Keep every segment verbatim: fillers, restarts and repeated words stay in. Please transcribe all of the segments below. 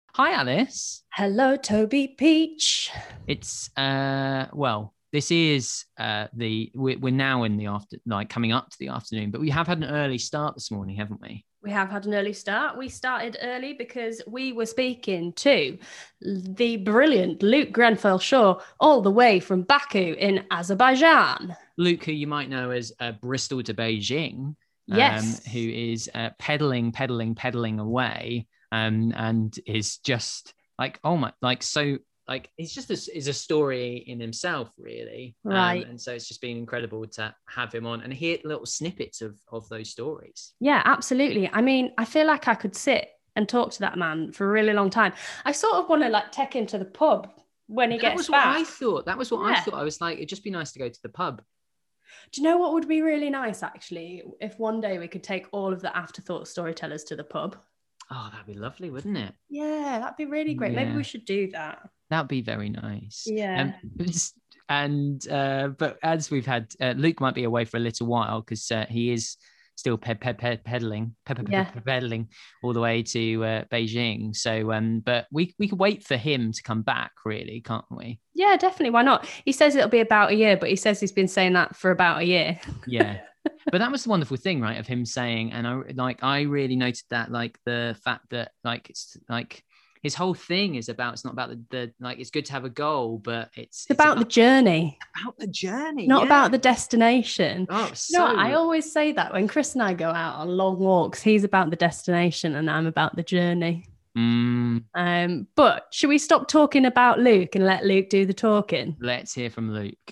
Hi, Alice. Hello, Toby Peach. It's uh well, this is uh the we're, we're now in the after like coming up to the afternoon, but we have had an early start this morning, haven't we? We have had an early start. We started early because we were speaking to the brilliant Luke Grenfell Shaw, all the way from Baku in Azerbaijan. Luke, who you might know as uh, Bristol to Beijing, um, Yes. who is uh, pedaling, pedaling, pedaling away, um, and is just like oh my, like so. Like it's just a, is a story in himself, really, um, Right. and so it's just been incredible to have him on and hear little snippets of of those stories. Yeah, absolutely. I mean, I feel like I could sit and talk to that man for a really long time. I sort of want to like take him to the pub when he That gets was what I back. thought. That was what I Yeah. thought. I was like, it'd just be nice to go to the pub. Do you know what would be really nice, actually? If one day we could take all of the afterthought storytellers to the pub. Oh, that'd be lovely, wouldn't it? Yeah, that'd be really great. Maybe Yeah, we should do that. that'd be very nice. Um, Yeah. and uh, but as we've had, uh, Luke might be away for a little while because uh, he is still pe- pe- pe- pedaling, pe- pe- pe- Yeah. pe- pedaling all the way to uh, Beijing. So, um, but we we could wait for him to come back, really, can't we? Yeah, definitely. Why not? He says it'll be about a year, but he says he's been saying that for about a year. Yeah. But that was the wonderful thing, right? Of him saying, and I like, I really noted that, like the fact that, like, it's like his whole thing is about. It's not about the, the like. It's good to have a goal, but it's It's about the journey, about the journey, not yeah. about the destination. Oh, You so know what? I always say that when Chris and I go out on long walks, he's about the destination and I'm about the journey. mm, Um, but should we stop talking about Luke and let Luke do the talking? let's hear from Luke.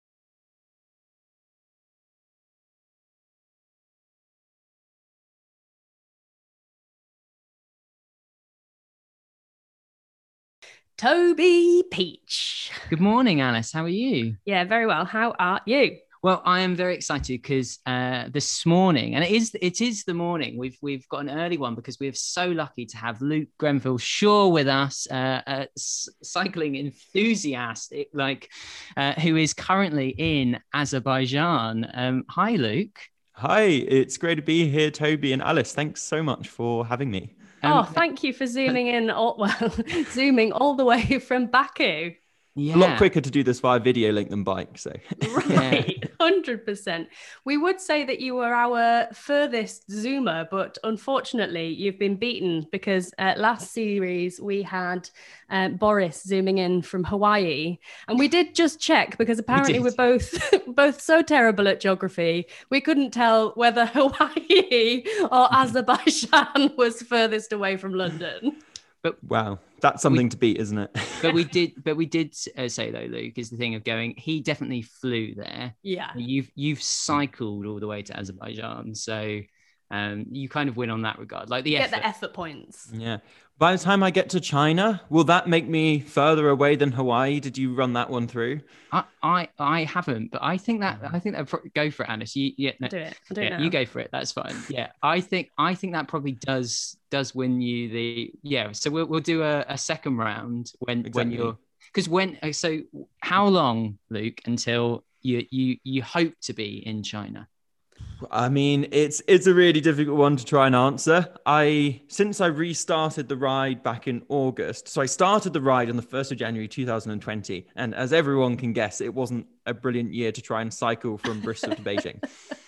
Toby Peach. Good morning, Alice. How are you? Yeah, very well. How are you? Well, I am very excited because uh, this morning, and it is it is the morning. We've we've got an early one because we're so lucky to have Luke Grenfell Shaw with us, uh, a cycling enthusiast, like uh, who is currently in Azerbaijan. Um, hi, Luke. Hi, it's great to be here, Toby and Alice. Thanks so much for having me. Oh, Um, thank you for zooming in. All, well, zooming all the way from Baku. yeah, A lot quicker to do this via video link than bike. So Right, one hundred percent. We would say that you were our furthest Zoomer, but unfortunately, you've been beaten because uh, last series we had uh, Boris zooming in from Hawaii, and we did just check because apparently we are both both so terrible at geography we couldn't tell whether Hawaii or Azerbaijan was furthest away from London. but wow, that's something we, to beat, isn't it? but we did, but we did uh, say though, Luke, is the thing of going. He definitely flew there. Yeah. You've you've cycled all the way to Azerbaijan, so um, you kind of win on that regard. Like the Get effort. the effort points. Yeah. By the time I get to China, will that make me further away than Hawaii? Did you run that one through? I, I I haven't, but I think that I think that pro- go for it, Alice. You yeah, no, Do it. I'll do it yeah, now. you go for it. That's fine. Yeah, I think I think that probably does does win you the yeah. So we'll we'll do a, a second round when when Exactly. you're because when so how long, Luke, until you you you hope to be in China? I mean, it's it's a really difficult one to try and answer. I since I restarted the ride back in August, so I started the ride on the first of January two thousand twenty, and as everyone can guess, it wasn't a brilliant year to try and cycle from Bristol to Beijing.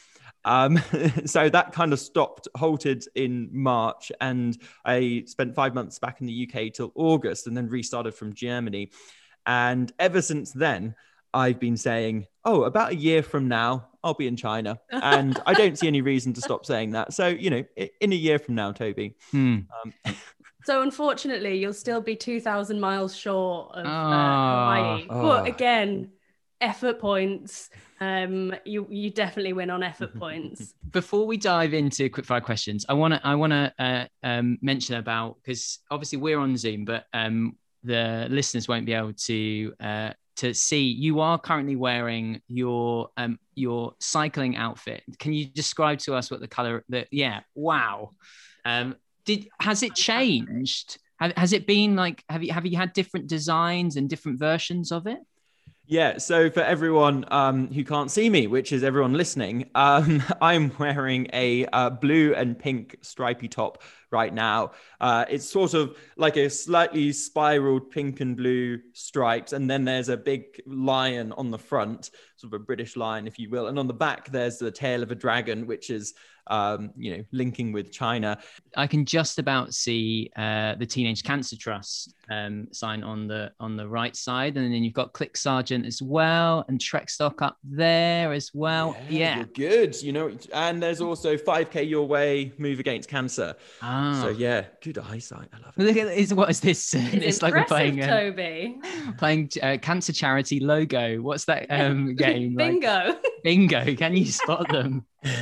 Um, so that kind of stopped, halted in March, and I spent five months back in the U K till August, and then restarted from Germany. And ever since then, I've been saying, oh, about a year from now, I'll be in China. And I don't see any reason to stop saying that. So, you know, in a year from now, Toby. Hmm. Um, So unfortunately, you'll still be two thousand miles short of uh, Ah. Hawaii. Oh. But again, effort points. Um, you you definitely win on effort points. Before we dive into quickfire questions, I want to I want to uh, um, mention about because obviously we're on Zoom, but um, the listeners won't be able to uh, to see. You are currently wearing your um, your cycling outfit. Can you describe to us what the color? That yeah, wow. Um, did has it changed? Have, has it been like have you have you had different designs and different versions of it? Yeah, so for everyone um, who can't see me, which is everyone listening, um, I'm wearing a uh, blue and pink stripy top right now. Uh, it's sort of like a slightly spiraled pink and blue stripes. And then there's a big lion on the front, sort of a British lion, if you will. And on the back, there's the tail of a dragon, which is, um, you know, linking with China. I can just about see uh, the Teenage Cancer Trust um, sign on the on the right side, and then you've got Click Sergeant as well, and Trekstock up there as well. Yeah, yeah. You're good, you know. And there's also five K Your Way, Move Against Cancer. Ah. So yeah, good eyesight. I love it. Look at this. What is this? It's, it's like we're playing, uh, Toby. playing uh, cancer charity logo. What's that um, game? Bingo. Like, bingo. Can you spot them?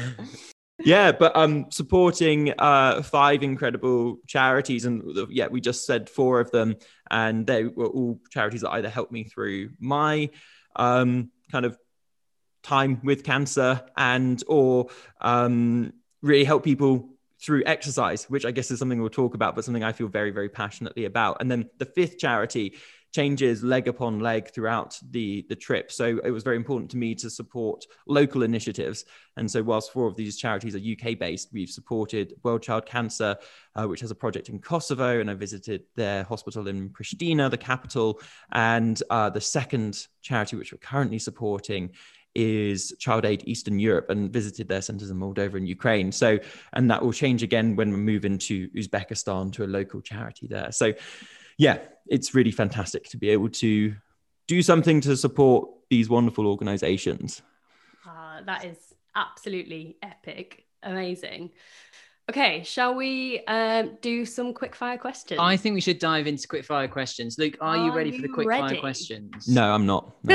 Yeah, but um, supporting uh, five incredible charities, and yeah, we just said four of them, and they were all charities that either helped me through my um, kind of time with cancer, and or um, really help people through exercise, which I guess is something we'll talk about, but something I feel very, very passionately about. And then the fifth charity changes leg upon leg throughout the, the trip. So it was very important to me to support local initiatives. And so whilst four of these charities are U K based, we've supported World Child Cancer, uh, which has a project in Kosovo. And I visited their hospital in Pristina, the capital. And uh, the second charity, which we're currently supporting, is Child Aid Eastern Europe, and visited their centers in Moldova and Ukraine. So, and that will change again when we move into Uzbekistan to a local charity there. So yeah, it's really fantastic to be able to do something to support these wonderful organizations. Uh, that is absolutely epic. Amazing. Okay, shall we um, do some quick fire questions? I think we should dive into quick fire questions. Luke, are, are you ready you for the quick ready? fire questions? No, I'm not. No.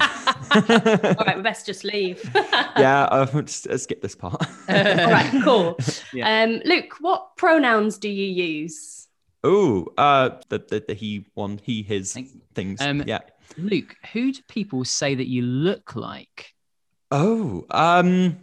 Okay. All right, we best just leave. yeah, I'll just uh, skip this part. All right, cool. Yeah. Um, Luke, what pronouns do you use? Oh, uh, the, the the he, one, he, his Thank- things. Um, yeah. Luke, who do people say that you look like? Oh, um,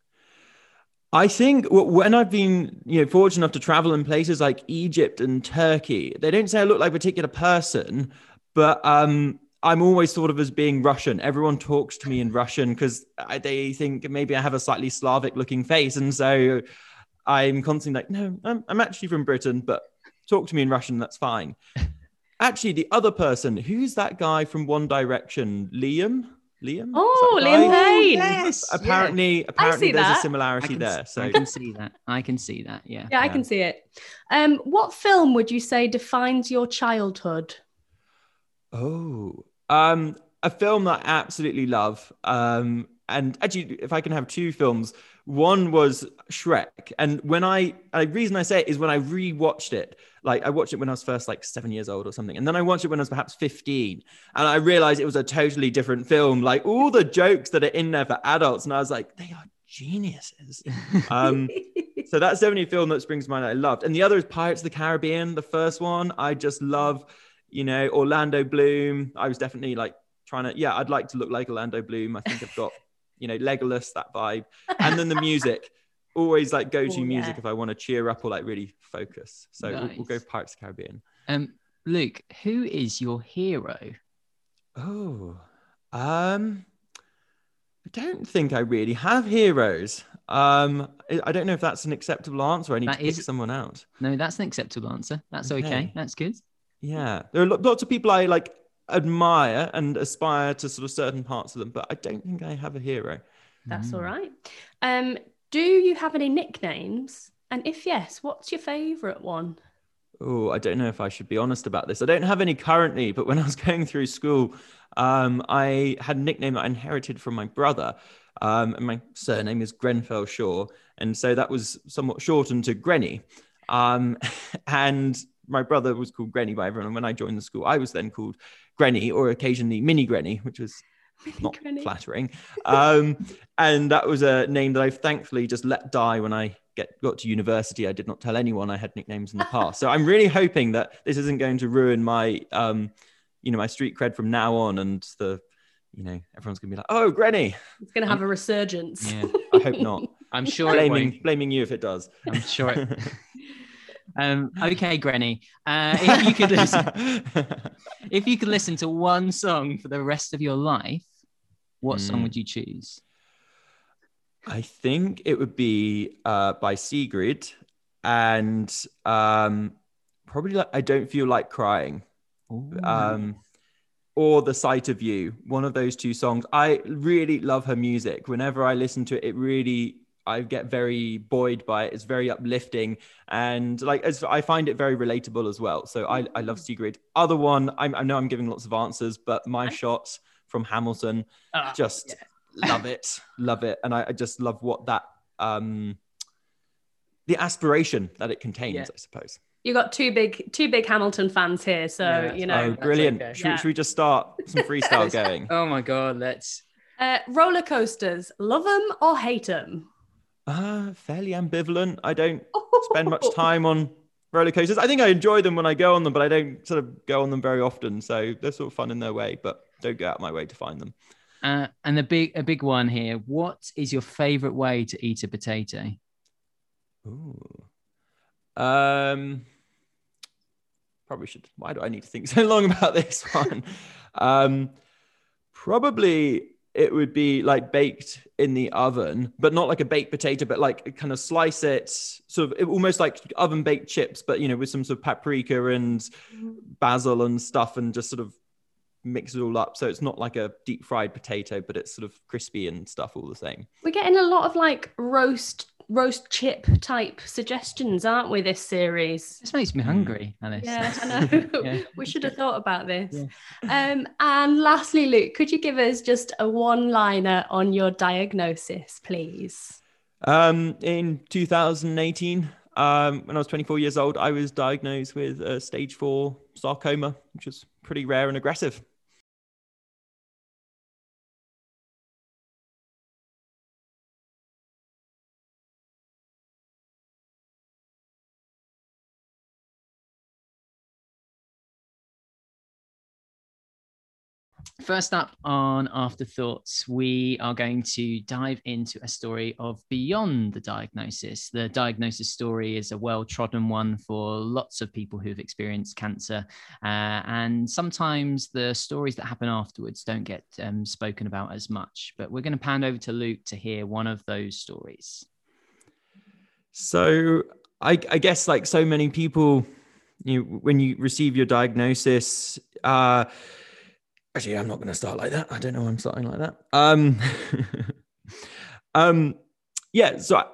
I think w- when I've been, you know, fortunate enough to travel in places like Egypt and Turkey, they don't say I look like a particular person, but um, I'm always thought of as being Russian. Everyone talks to me in Russian because they think maybe I have a slightly Slavic-looking face, and so I'm constantly like, no, I'm, I'm actually from Britain, but talk to me in Russian, that's fine. Actually, the other person, who's that guy from One Direction? Liam? Liam? Oh, Is that Liam guy? Payne. Yes. Apparently, apparently see there's that. a I similarity can, there. So I can see that. I can see that. Yeah. Yeah, I Yeah. can see it. Um, what film would you say defines your childhood? Oh, um, a film that I absolutely love. Um, and actually, if I can have two films, one was Shrek. And when I, the reason I say it is when I rewatched it, like I watched it when I was first like seven years old or something. And then I watched it when I was perhaps fifteen. And I realized it was a totally different film. Like all the jokes that are in there for adults. And I was like, they are geniuses. Um, so that's definitely a film that springs to mind that I loved. And the other is Pirates of the Caribbean. The first one, I just love, you know, Orlando Bloom. I was definitely like trying to, yeah, I'd like to look like Orlando Bloom. I think I've got, you know, Legolas, that vibe. And then the music, always like go-to Ooh, music yeah. if I want to cheer up or like really focus. So we'll, we'll go Nice. Pirates of the Caribbean. Um, Luke, who is your hero? Oh, um, I don't think I really have heroes. Um, I I don't know if that's an acceptable answer. I need That to pick is- someone out. No, that's an acceptable answer. That's okay. Okay. That's good. Yeah, there are lo- lots of people I like admire and aspire to sort of certain parts of them, but I don't think I have a hero. That's Mm. all right. Um, do you have any nicknames? And if yes, what's your favourite one? Oh, I don't know if I should be honest about this. I don't have any currently, but when I was going through school, um, I had a nickname that I inherited from my brother. Um, and my surname is Grenfell Shaw. And so that was somewhat shortened to Grenny. Um, and my brother was called Grenny by everyone. And when I joined the school, I was then called Grenny, or occasionally Mini Grenny, which was not Grenny. flattering. Um, and that was a name that I've thankfully just let die when I get got to university. I did not tell anyone I had nicknames in the past. So I'm really hoping that this isn't going to ruin my, um, you know, my street cred from now on. And the, you know, everyone's going to be like, oh, Grenny. It's going to have a resurgence. Yeah. I hope not. I'm sure it blaming, won't. blaming you if it does. I'm sure it. Um, okay, Granny. Uh, if you could listen, if you could listen to one song for the rest of your life, what song Mm. would you choose? I think it would be uh, by Sigrid, and um, probably like I Don't Feel Like Crying, um, or The Sight of You. One of those two songs. I really love her music. Whenever I listen to it, it really, I get very buoyed by it. It's very uplifting, and like as I find it very relatable as well. So I, I love Sigrid. Other one, I, I know I'm giving lots of answers, but My Shot from Hamilton, Oh, just yeah. love it, love it, and I, I just love what that um, the aspiration that it contains, Yeah. I suppose. You got two big, two big Hamilton fans here, so Yeah, you know. Oh, brilliant! okay. Should, Yeah. should we just start some freestyle going? Oh my God, let's. Uh, roller coasters, love them or hate them? Uh, fairly ambivalent. I don't spend much time on roller coasters. I think I enjoy them when I go on them, but I don't sort of go on them very often. So they're sort of fun in their way, but don't go out my way to find them. Uh, and the big, a big one here. What is your favorite way to eat a potato? Ooh. Um, probably should. Why do I need to think so long about this one? um, probably it would be like baked in the oven, but not like a baked potato, but like kind of slice it, sort of almost like oven baked chips, but you know, with some sort of paprika and basil and stuff, and just sort of mix it all up. So it's not like a deep fried potato, but it's sort of crispy and stuff all the same. We're getting a lot of like roast roast chip type suggestions, aren't we, this series? This makes me hungry, Alice. Yeah, I know. Yeah. We should have thought about this. Yeah. Um, and lastly, Luke, could you give us just a one-liner on your diagnosis, please? Um, in two thousand eighteen, um, when I was twenty-four years old, I was diagnosed with a stage four sarcoma, which is pretty rare and aggressive. First up on Afterthoughts, we are going to dive into a story of beyond the diagnosis. The diagnosis story is a well-trodden one for lots of people who've experienced cancer. Uh, and sometimes the stories that happen afterwards don't get um, spoken about as much. But we're going to pan over to Luke to hear one of those stories. So I, I guess like so many people, you know, when you receive your diagnosis, uh, actually, I'm not going to start like that. I don't know why I'm starting like that. Um, um, yeah, so I,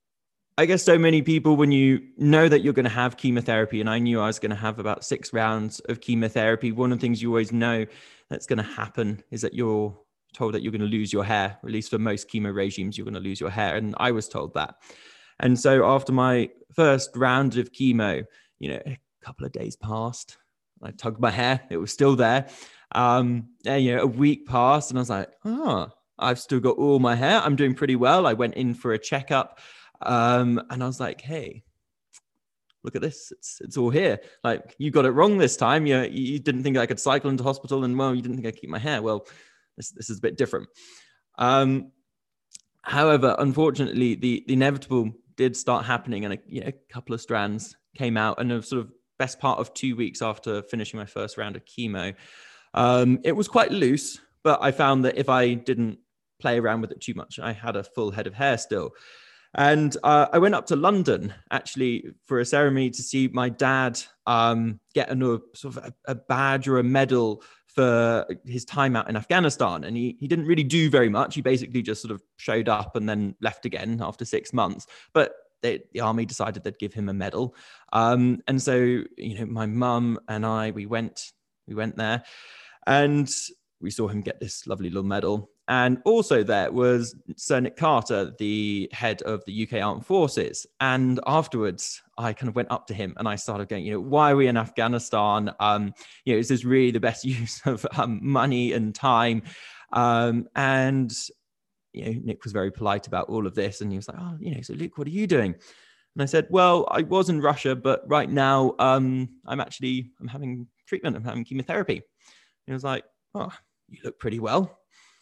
I guess so many people, when you know that you're going to have chemotherapy, and I knew I was going to have about six rounds of chemotherapy, one of the things you always know that's going to happen is that you're told that you're going to lose your hair, or at least for most chemo regimes, you're going to lose your hair. And I was told that. And so after my first round of chemo, you know, a couple of days passed. I tugged my hair. It was still there. Um, and, you know, a week passed and I was like, oh, I've still got all my hair. I'm doing pretty well. I went in for a checkup. Um, and I was like, hey, look at this. It's it's all here. Like, you got it wrong this time. You, you didn't think I could cycle into hospital, and well, you didn't think I'd keep my hair. Well, this, this is a bit different. Um, however, unfortunately, the, the inevitable did start happening, and a, you know, a couple of strands came out, and a sort of best part of two weeks after finishing my first round of chemo, um, it was quite loose, but I found that if I didn't play around with it too much, I had a full head of hair still. And uh, I went up to London actually for a ceremony to see my dad um, get a sort of a, a badge or a medal for his time out in Afghanistan. And he, he didn't really do very much. He basically just sort of showed up and then left again after six months. But they, the army decided they'd give him a medal. Um, and so, you know, my mum and I, we went, we went there and we saw him get this lovely little medal. And also there was Sir Nick Carter, the head of the U K Armed Forces. And afterwards, I kind of went up to him and I started going, you know, why are we in Afghanistan? Um, you know, is this really the best use of um, money and time? Um, and, you know, Nick was very polite about all of this. And he was like, oh, you know, so Luke, what are you doing? And I said, well, I was in Russia, but right now um, I'm actually, I'm having treatment. I'm having chemotherapy. And he was like, oh, you look pretty well.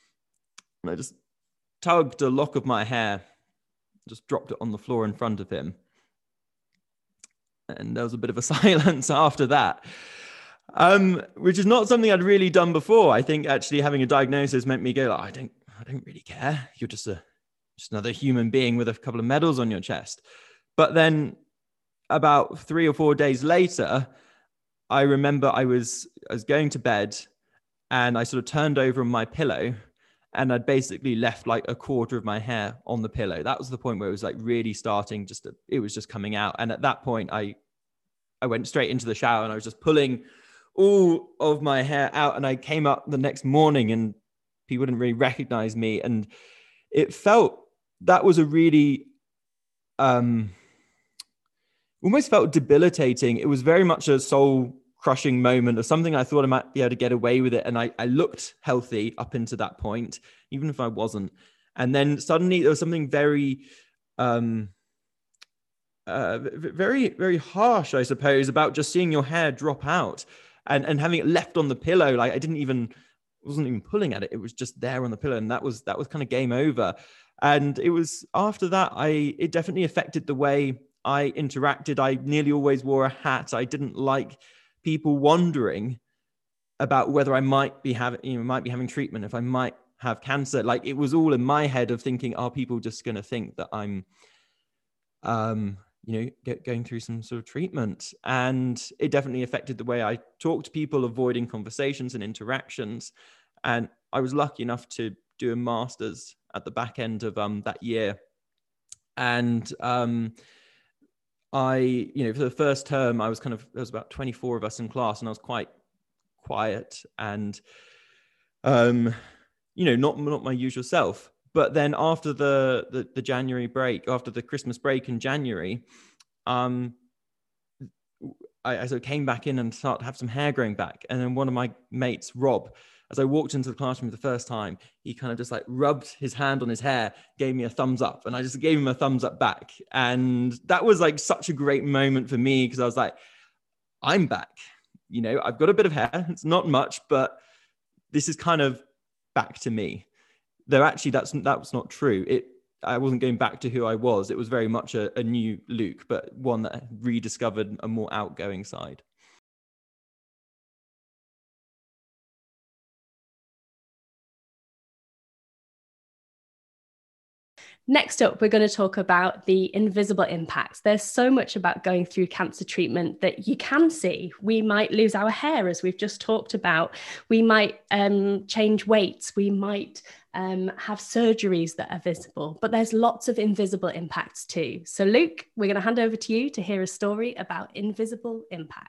And I just tugged a lock of my hair, just dropped it on the floor in front of him. And there was a bit of a silence after that, um, which is not something I'd really done before. I think actually having a diagnosis meant me go, like, I don't, I don't really care. You're just a, just another human being with a couple of medals on your chest. But then about three or four days later, I remember I was I was going to bed, and I sort of turned over on my pillow, and I'd basically left like a quarter of my hair on the pillow. That was the point where it was like really starting, just to, it was just coming out. And at that point, I I went straight into the shower, and I was just pulling all of my hair out. And I came up the next morning, and people didn't really recognize me. And it felt, that was a really, um, almost felt debilitating. It was very much a soul crushing moment of something I thought I might be able to get away with it. And I, I looked healthy up into that point, even if I wasn't. And then suddenly there was something very, um, uh, very, very harsh, I suppose, about just seeing your hair drop out and, and having it left on the pillow. Like I didn't even, wasn't even pulling at it. It was just there on the pillow. And that was, that was kind of game over. And it was after that, I, it definitely affected the way I interacted. I nearly always wore a hat. I didn't like people wondering about whether I might be having, you know, might be having treatment, if I might have cancer. Like it was all in my head of thinking, are people just going to think that I'm, um, you know, get, going through some sort of treatment? And it definitely affected the way I talk to people, avoiding conversations and interactions. And I was lucky enough to do a master's at the back end of um, that year. And um, I, you know, for the first term, I was kind of, there was about twenty-four of us in class, and I was quite quiet and, um, you know, not, not my usual self. But then after the, the, the January break, after the Christmas break in January, um, I, I sort of came back in and started to have some hair growing back. And then one of my mates, Rob, as I walked into the classroom for the first time, he kind of just like rubbed his hand on his hair, gave me a thumbs up, and I just gave him a thumbs up back. And that was like such a great moment for me, because I was like, I'm back. You know, I've got a bit of hair. It's not much, but this is kind of back to me. Though actually that's, that was not true. It, I wasn't going back to who I was. It was very much a, a new Luke, but one that rediscovered a more outgoing side. Next up, we're going to talk about the invisible impacts. There's so much about going through cancer treatment that you can see. We might lose our hair, as we've just talked about. We might um, change weights. We might um, have surgeries that are visible, but there's lots of invisible impacts too. So Luke, we're going to hand over to you to hear a story about invisible impacts.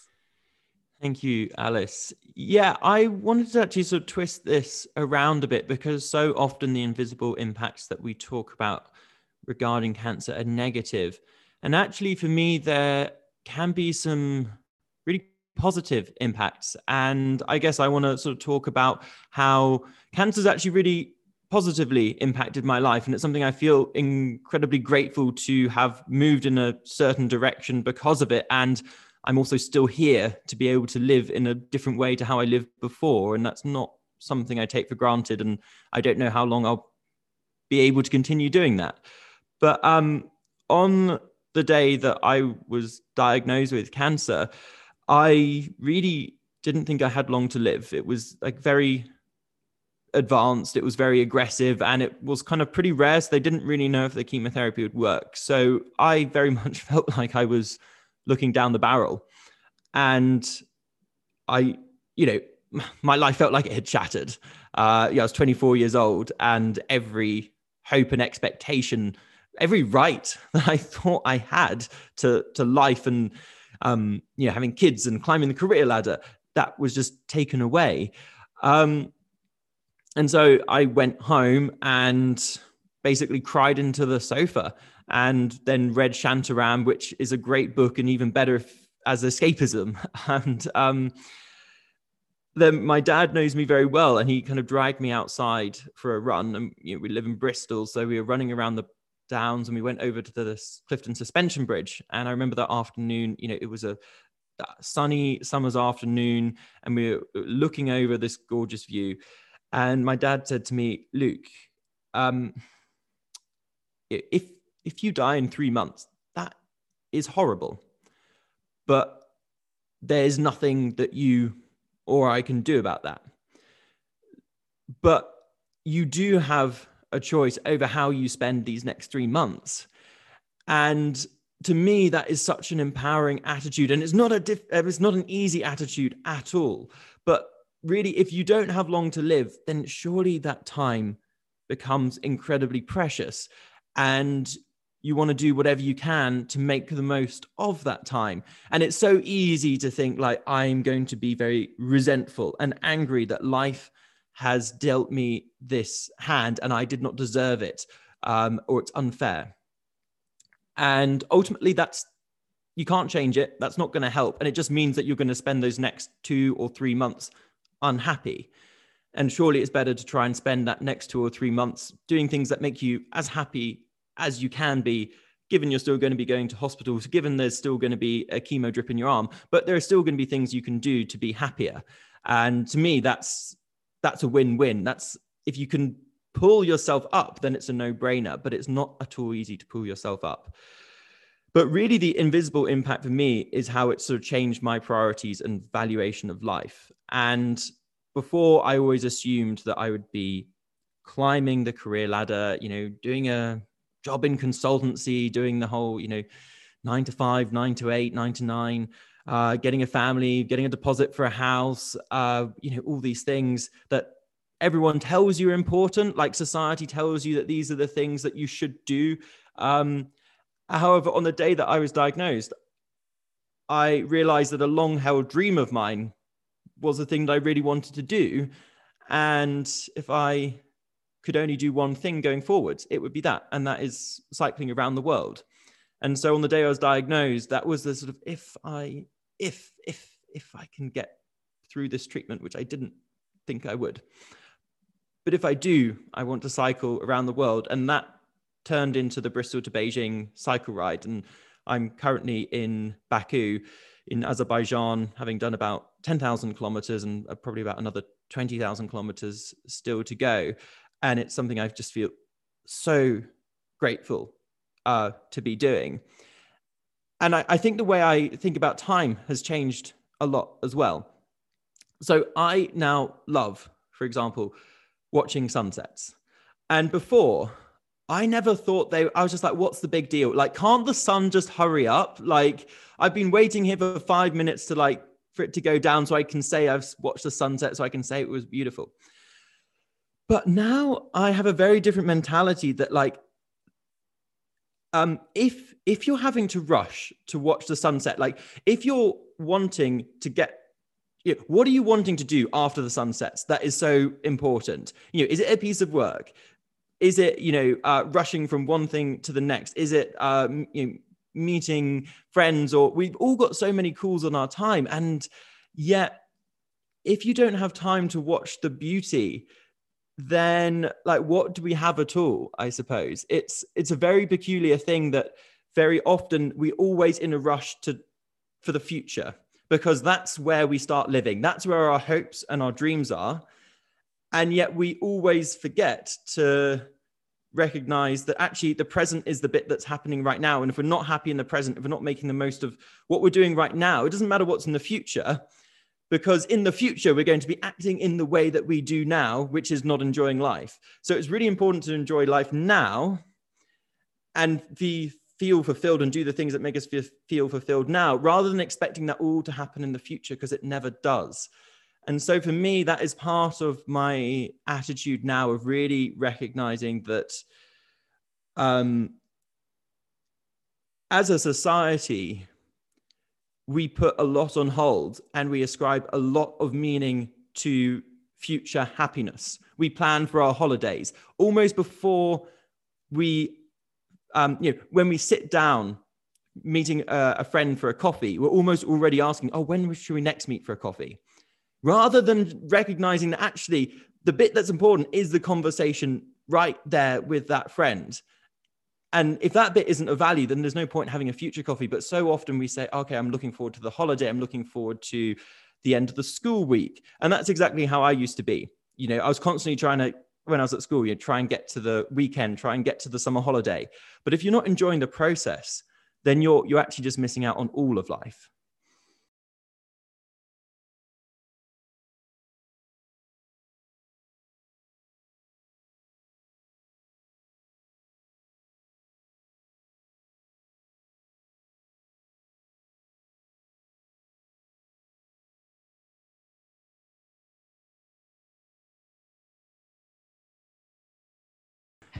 Thank you, Alice. Yeah, I wanted to actually sort of twist this around a bit, because so often the invisible impacts that we talk about regarding cancer are negative. And actually, for me, there can be some really positive impacts. And I guess I want to sort of talk about how cancer has actually really positively impacted my life. And it's something I feel incredibly grateful to have moved in a certain direction because of it. And I'm also still here to be able to live in a different way to how I lived before. And that's not something I take for granted. And I don't know how long I'll be able to continue doing that. But um, on the day that I was diagnosed with cancer, I really didn't think I had long to live. It was like very advanced. It was very aggressive, and it was kind of pretty rare. So they didn't really know if the chemotherapy would work. So I very much felt like I was looking down the barrel, and I, you know, my life felt like it had shattered. Uh, yeah, I was twenty-four years old, and every hope and expectation, every right that I thought I had to, to life and, um, you know, having kids and climbing the career ladder, that was just taken away. Um, and so I went home and basically cried into the sofa, and then read Shantaram, which is a great book and even better if, as escapism. And um, then my dad knows me very well, and he kind of dragged me outside for a run. And you know, we live in Bristol, so we were running around the downs, and we went over to the Clifton Suspension Bridge. And I remember that afternoon, you know, it was a sunny summer's afternoon, and we were looking over this gorgeous view. And my dad said to me, Luke, um, if if you die in three months, that is horrible. But there's nothing that you or I can do about that. But you do have a choice over how you spend these next three months. And to me, that is such an empowering attitude. And it's not a diff- it's not an easy attitude at all. But really, if you don't have long to live, then surely that time becomes incredibly precious. And you want to do whatever you can to make the most of that time. And it's so easy to think like, I'm going to be very resentful and angry that life has dealt me this hand and I did not deserve it, um, or it's unfair. And ultimately, that's, you can't change it. That's not going to help. And it just means that you're going to spend those next two or three months unhappy. And surely it's better to try and spend that next two or three months doing things that make you as happy as you can be, given you're still going to be going to hospitals, given there's still going to be a chemo drip in your arm, but there are still going to be things you can do to be happier. And to me, that's that's a win-win. That's, if you can pull yourself up, then it's a no-brainer, but it's not at all easy to pull yourself up. But really the invisible impact for me is how it sort of changed my priorities and valuation of life. And before, I always assumed that I would be climbing the career ladder, you know, doing a job in consultancy, doing the whole, you know, nine to five, nine to eight, nine to nine, uh, getting a family, getting a deposit for a house, uh, you know, all these things that everyone tells you are important, like society tells you that these are the things that you should do. Um, however, on the day that I was diagnosed, I realized that a long-held dream of mine was the thing that I really wanted to do. And if I could only do one thing going forward, it would be that. And that is cycling around the world. And so on the day I was diagnosed, that was the sort of, if I, if, if, if I can get through this treatment, which I didn't think I would. But if I do, I want to cycle around the world. And that turned into the Bristol to Beijing cycle ride. And I'm currently in Baku in Azerbaijan, having done about ten thousand kilometers and probably about another twenty thousand kilometers still to go. And it's something I just feel so grateful uh, to be doing. And I, I think the way I think about time has changed a lot as well. So I now love, for example, watching sunsets. And before, I never thought they, I was just like, what's the big deal? Like, can't the sun just hurry up? Like, I've been waiting here for five minutes to like, for it to go down so I can say I've watched the sunset, so I can say it was beautiful. But now I have a very different mentality that like, um, if, if you're having to rush to watch the sunset, like if you're wanting to get, you know, what are you wanting to do after the sun sets? That is so important. You know, is it a piece of work? Is it, you know, uh, rushing from one thing to the next? Is it, um, you know, meeting friends? Or we've all got so many calls on our time. And yet, if you don't have time to watch the beauty, then like, what do we have at all? I suppose it's, it's a very peculiar thing that very often we always in a rush to, for the future, because that's where we start living. That's where our hopes and our dreams are. And yet we always forget to recognize that actually the present is the bit that's happening right now. And if we're not happy in the present, if we're not making the most of what we're doing right now, it doesn't matter what's in the future, because in the future, we're going to be acting in the way that we do now, which is not enjoying life. So it's really important to enjoy life now and be, feel fulfilled and do the things that make us feel, feel fulfilled now, rather than expecting that all to happen in the future, because it never does. And so for me, that is part of my attitude now of really recognizing that um, as a society, we put a lot on hold and we ascribe a lot of meaning to future happiness. We plan for our holidays almost before we, um, you know, when we sit down meeting a, a friend for a coffee, we're almost already asking, oh, when should we next meet for a coffee? Rather than recognizing that actually the bit that's important is the conversation right there with that friend. And if that bit isn't of value, then there's no point having a future coffee. But so often we say, okay, I'm looking forward to the holiday. I'm looking forward to the end of the school week. And that's exactly how I used to be. You know, I was constantly trying to, when I was at school, you know, try and get to the weekend, try and get to the summer holiday. But if you're not enjoying the process, then you're, you're actually just missing out on all of life.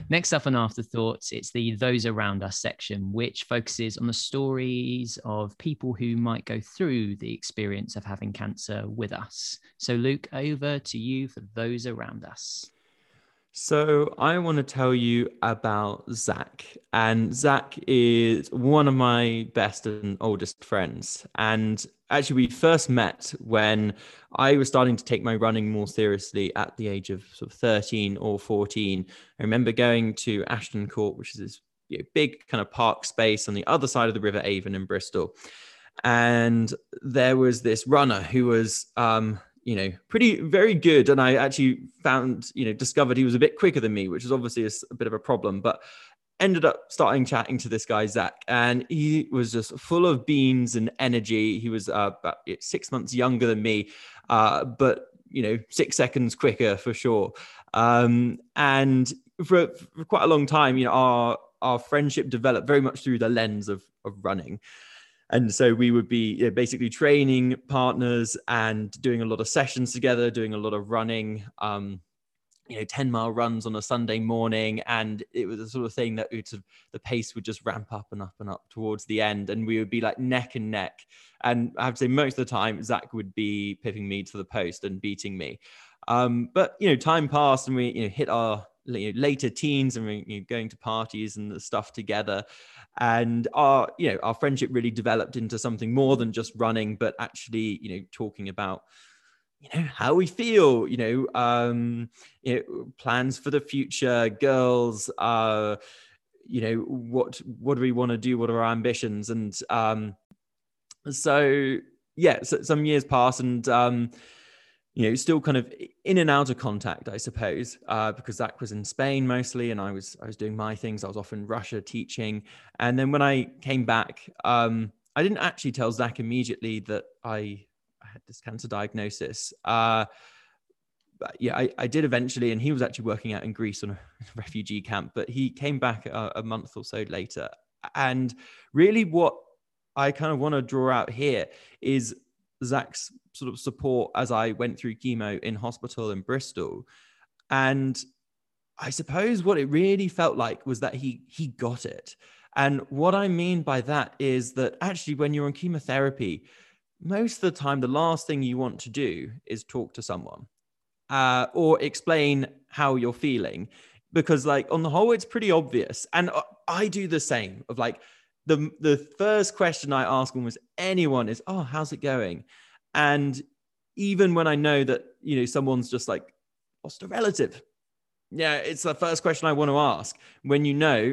Next up on Afterthoughts, it's the Those Around Us section, which focuses on the stories of people who might go through the experience of having cancer with us. So Luke, over to you for Those Around Us. So I want to tell you about Zach, and Zach is one of my best and oldest friends. And actually, we first met when I was starting to take my running more seriously at the age of sort of thirteen or fourteen. I remember going to Ashton Court, which is this, you know, big kind of park space on the other side of the River Avon in Bristol. And there was this runner who was, um, you know, pretty, very good. And I actually found, you know, discovered he was a bit quicker than me, which is obviously a, a bit of a problem, but ended up starting chatting to this guy, Zach, and he was just full of beans and energy. He was uh, about six months younger than me, uh, but, you know, six seconds quicker for sure. Um, and for, for quite a long time, you know, our, our friendship developed very much through the lens of, of running. And so we would be, you know, basically training partners and doing a lot of sessions together, doing a lot of running, um, you know, ten mile runs on a Sunday morning. And it was the sort of thing that sort of, the pace would just ramp up and up and up towards the end. And we would be like neck and neck. And I have to say most of the time, Zach would be pipping me to the post and beating me. Um, but, you know, time passed and we, you know, hit our, you know, later teens, and we, you know, going to parties and the stuff together. And our, you know, our friendship really developed into something more than just running, but actually, you know, talking about, you know, how we feel, you know, um, you know, plans for the future, girls, uh, you know, what, what do we want to do? What are our ambitions? And um, so, yeah, so some years pass, and, um, you know, still kind of in and out of contact, I suppose, uh, because Zach was in Spain mostly, and I was I was doing my things. I was off in Russia teaching, and then when I came back, um, I didn't actually tell Zach immediately that I, I had this cancer diagnosis. Uh, but yeah, I, I did eventually, and he was actually working out in Greece on a refugee camp, but he came back a, a month or so later. And really, what I kind of want to draw out here is Zach's sort of support as I went through chemo in hospital in Bristol. And I suppose what it really felt like was that he he got it. And what I mean by that is that actually when you're on chemotherapy, most of the time, the last thing you want to do is talk to someone uh, or explain how you're feeling, because like on the whole, it's pretty obvious. And I do the same of like, The, the first question I ask almost anyone is, oh, how's it going? And even when I know that, you know, someone's just like lost a relative, yeah, it's the first question I want to ask when, you know,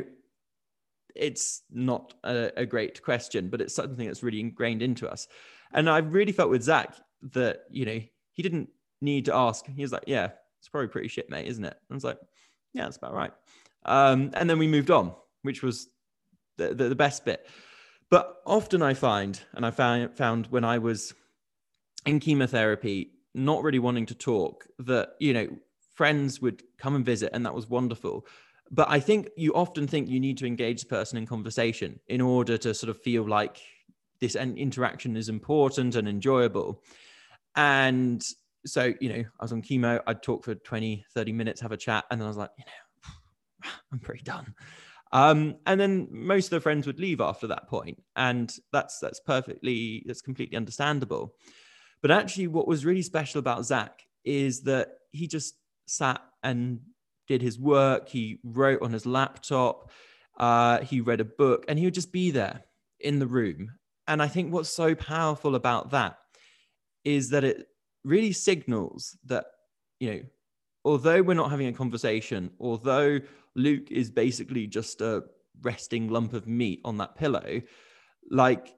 it's not a, a great question, but it's something that's really ingrained into us. And I really felt with Zach that, you know, he didn't need to ask. He was like, yeah, it's probably pretty shit, mate, isn't it? And I was like, yeah, that's about right. Um, and then we moved on, which was The, the, the best bit. But often I find, and I found, found when I was in chemotherapy, not really wanting to talk, that, you know, friends would come and visit, and that was wonderful. But I think you often think you need to engage the person in conversation in order to sort of feel like this interaction is important and enjoyable. And so, you know, I was on chemo, I'd talk for twenty, thirty minutes, have a chat, and then I was like, you know, I'm pretty done. Um, and then most of the friends would leave after that point, and that's that's perfectly, that's completely understandable. But actually, what was really special about Zach is that he just sat and did his work. He wrote on his laptop. Uh, he read a book, and he would just be there in the room. And I think what's so powerful about that is that it really signals that, you know, although we're not having a conversation, although Luke is basically just a resting lump of meat on that pillow, like,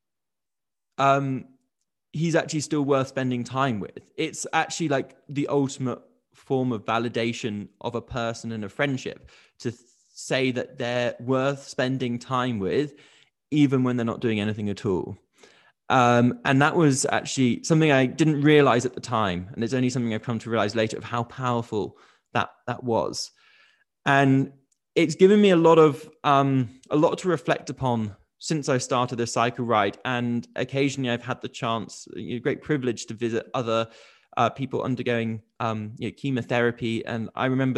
um, he's actually still worth spending time with. It's actually like the ultimate form of validation of a person in a friendship, to th- say that they're worth spending time with, even when they're not doing anything at all. Um, and that was actually something I didn't realize at the time. And it's only something I've come to realize later of how powerful that, that was. And it's given me a lot of, um, a lot to reflect upon since I started this cycle ride. And occasionally I've had the chance, you know, great privilege to visit other uh, people undergoing um, you know, chemotherapy. And I remember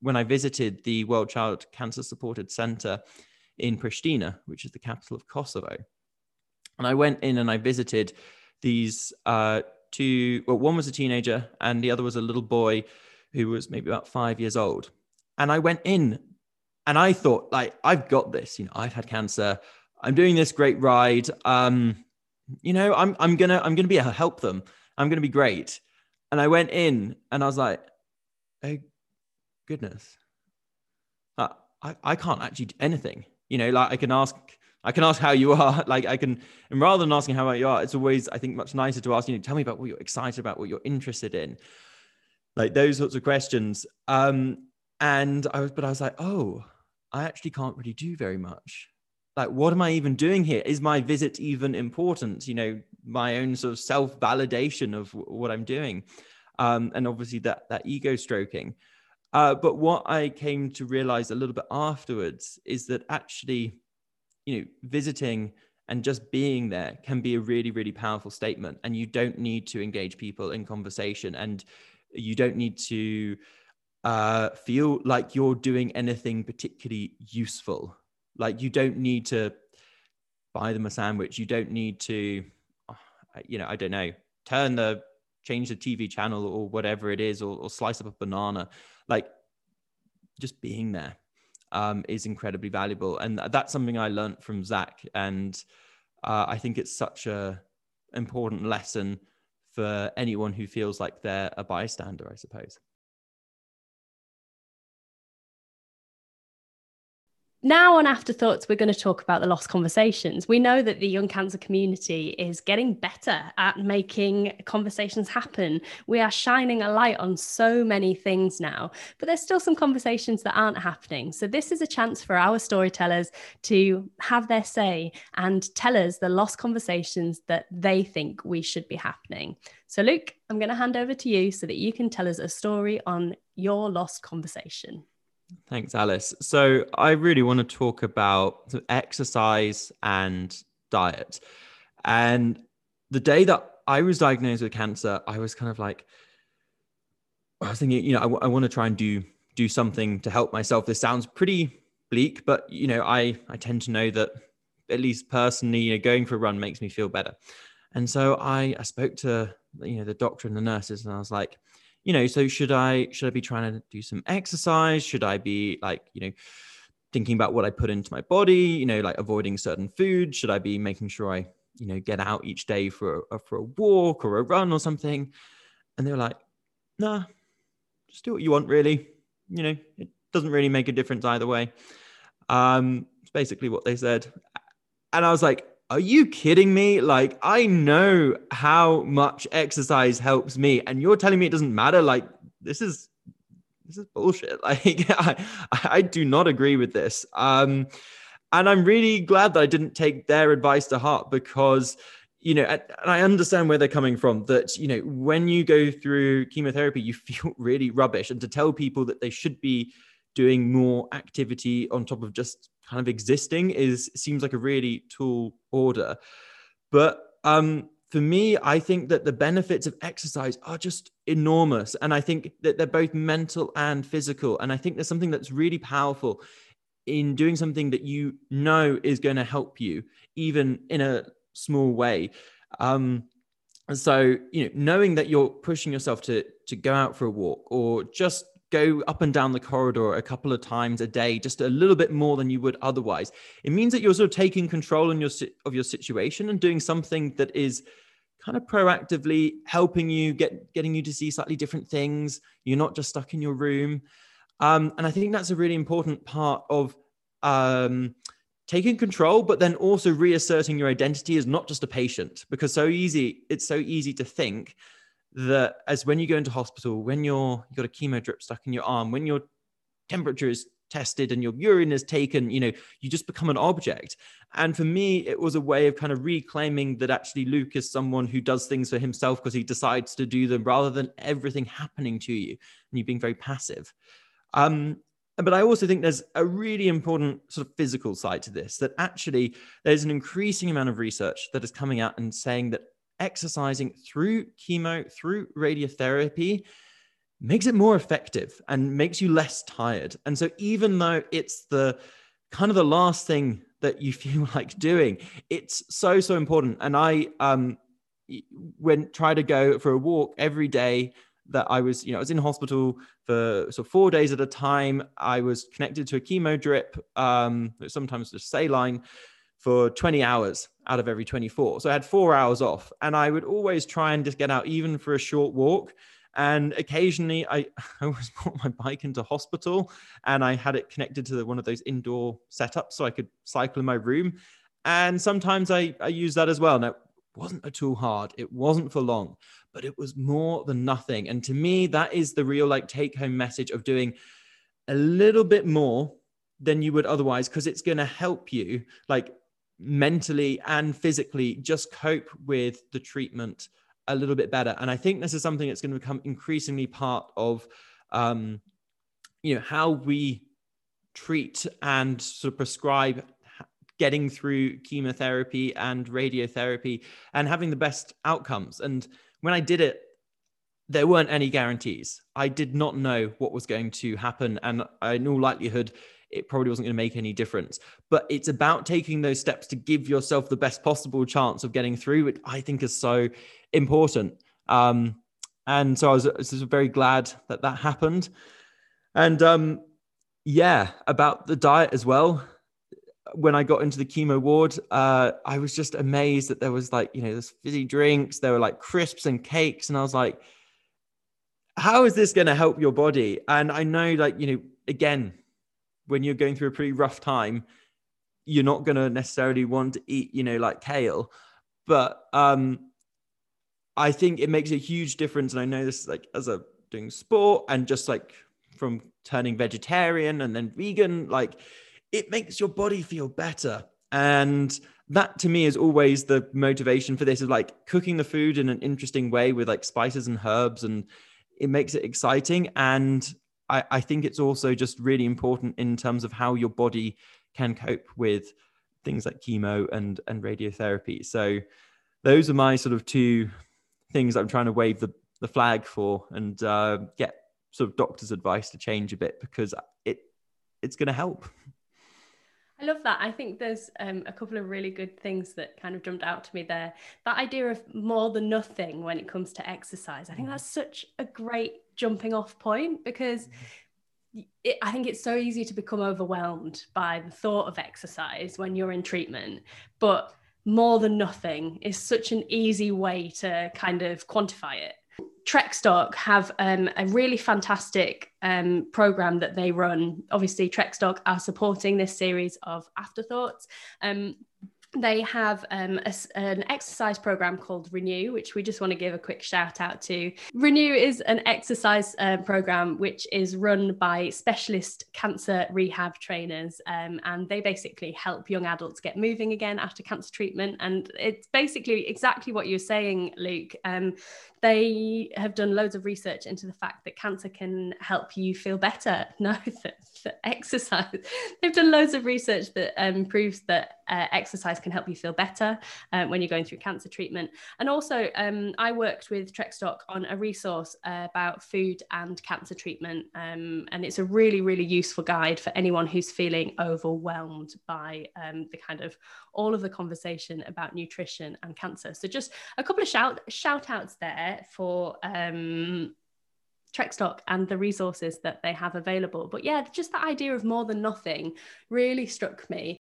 when I visited the World Child Cancer Supported Center in Pristina, which is the capital of Kosovo. And I went in and I visited these uh, two, well, one was a teenager and the other was a little boy who was maybe about five years old. And I went in and I thought, like, I've got this, you know, I've had cancer. I'm doing this great ride. Um, you know, I'm, I'm gonna, I'm gonna be able to help them. I'm gonna be great. And I went in and I was like, oh goodness, uh, I, I can't actually do anything. You know, like I can ask, I can ask how you are. Like I can, and rather than asking how you are, it's always, I think, much nicer to ask, you know, tell me about what you're excited about, what you're interested in, like those sorts of questions. Um, and I was, but I was like, oh, I actually can't really do very much. Like, what am I even doing here? Is my visit even important? You know, my own sort of self-validation of w- what I'm doing. Um, and obviously that, that ego stroking. Uh, but what I came to realize a little bit afterwards is that actually, you know, visiting and just being there can be a really, really powerful statement. And you don't need to engage people in conversation, and you don't need to uh, feel like you're doing anything particularly useful. Like you don't need to buy them a sandwich. You don't need to, you know, I don't know, turn the, change the T V channel or whatever it is, or, or slice up a banana. Like just being there um, is incredibly valuable. And that's something I learned from Zach. And uh, I think it's such a important lesson for anyone who feels like they're a bystander, I suppose. Now on Afterthoughts, we're going to talk about the lost conversations. We know that the young cancer community is getting better at making conversations happen. We are shining a light on so many things now, but there's still some conversations that aren't happening. So this is a chance for our storytellers to have their say and tell us the lost conversations that they think we should be happening. So Luke, I'm going to hand over to you so that you can tell us a story on your lost conversation. Thanks, Alice. So I really want to talk about exercise and diet. And the day that I was diagnosed with cancer, I was kind of like, I was thinking, you know, I, w- I want to try and do do something to help myself. This sounds pretty bleak, but, you know, I, I tend to know that, at least personally, you know, going for a run makes me feel better. And so I, I spoke to, you know, the doctor and the nurses, and I was like, you know, so should I, should I be trying to do some exercise? Should I be like, you know, thinking about what I put into my body, you know, like avoiding certain food? Should I be making sure I, you know, get out each day for a, for a walk or a run or something? And they were like, nah, just do what you want, really. You know, it doesn't really make a difference either way. Um, it's basically what they said. And I was like, are you kidding me? Like, I know how much exercise helps me, and you're telling me it doesn't matter? Like, this is, this is bullshit. Like, I, I do not agree with this. Um, and I'm really glad that I didn't take their advice to heart, because, you know, and I understand where they're coming from, that, you know, when you go through chemotherapy, you feel really rubbish. And to tell people that they should be doing more activity on top of just kind of existing is, seems like a really tall order. But um, for me, I think that the benefits of exercise are just enormous. And I think that they're both mental and physical. And I think there's something that's really powerful in doing something that you know is going to help you, even in a small way. Um, so, you know, knowing that you're pushing yourself to, to go out for a walk, or just go up and down the corridor a couple of times a day, just a little bit more than you would otherwise, it means that you're sort of taking control in your, of your situation and doing something that is kind of proactively helping you, get getting you to see slightly different things. You're not just stuck in your room. Um, and I think that's a really important part of um, taking control, but then also reasserting your identity as not just a patient, because so easy, it's so easy to think that as when you go into hospital, when you're, you've got a chemo drip stuck in your arm, when your temperature is tested and your urine is taken, you know, you just become an object. And for me, it was a way of kind of reclaiming that actually Luke is someone who does things for himself because he decides to do them, rather than everything happening to you and you being very passive. Um, but I also think there's a really important sort of physical side to this, that actually there's an increasing amount of research that is coming out and saying that exercising through chemo, through radiotherapy, makes it more effective and makes you less tired. And so even though it's the kind of the last thing that you feel like doing, it's so, so important. And I um, went, try to go for a walk every day that I was, you know, I was in hospital for so four days at a time. I was connected to a chemo drip, um, sometimes just saline, for twenty hours out of every twenty-four. So I had four hours off, and I would always try and just get out even for a short walk. And occasionally I, I always brought my bike into hospital, and I had it connected to the, one of those indoor setups so I could cycle in my room. And sometimes I, I use that as well. Now, it wasn't at all hard. It wasn't for long, but it was more than nothing. And to me, that is the real like take home message of doing a little bit more than you would otherwise, because it's going to help you like mentally and physically just cope with the treatment a little bit better. And I think this is something that's going to become increasingly part of, um, you know, how we treat and sort of prescribe getting through chemotherapy and radiotherapy and having the best outcomes. And when I did it, there weren't any guarantees. I did not know what was going to happen. And in all likelihood, it probably wasn't going to make any difference. But it's about taking those steps to give yourself the best possible chance of getting through, which I think is so important. Um, and so I was, I was very glad that that happened. And um, yeah, about the diet as well. When I got into the chemo ward, uh, I was just amazed that there was like, you know, there's fizzy drinks, there were like crisps and cakes. And I was like, how is this going to help your body? And I know, like, you know, again, when you're going through a pretty rough time, you're not going to necessarily want to eat, you know, like kale. But um, I think it makes a huge difference. And I know this like as a doing sport and just like from turning vegetarian and then vegan, like it makes your body feel better. And that to me is always the motivation for this, is like cooking the food in an interesting way with like spices and herbs, and it makes it exciting. And I, I think it's also just really important in terms of how your body can cope with things like chemo and, and radiotherapy. So those are my sort of two things I'm trying to wave the, the flag for, and uh, get sort of doctor's advice to change a bit, because it it's going to help. I love that. I think there's um, a couple of really good things that kind of jumped out to me there. That idea of more than nothing when it comes to exercise. I think that's such a great jumping off point, because it, I think it's so easy to become overwhelmed by the thought of exercise when you're in treatment. But more than nothing is such an easy way to kind of quantify it. Trekstock have um, a really fantastic um, program that they run. Obviously, Trekstock are supporting this series of Afterthoughts. Um, they have um, a, an exercise program called Renew, which we just want to give a quick shout out to. Renew is an exercise uh, program which is run by specialist cancer rehab trainers, um, and they basically help young adults get moving again after cancer treatment. And it's basically exactly what you're saying, Luke. Um, they have done loads of research into the fact that cancer can help you feel better. No, that, that exercise. They've done loads of research that um, proves that uh, exercise can help you feel better uh, when you're going through cancer treatment. And also, um, I worked with Trekstock on a resource uh, about food and cancer treatment. Um, and it's a really, really useful guide for anyone who's feeling overwhelmed by um, the kind of all of the conversation about nutrition and cancer. So just a couple of shout, shout outs there for um, Trekstock and the resources that they have available. But yeah, just that idea of more than nothing really struck me.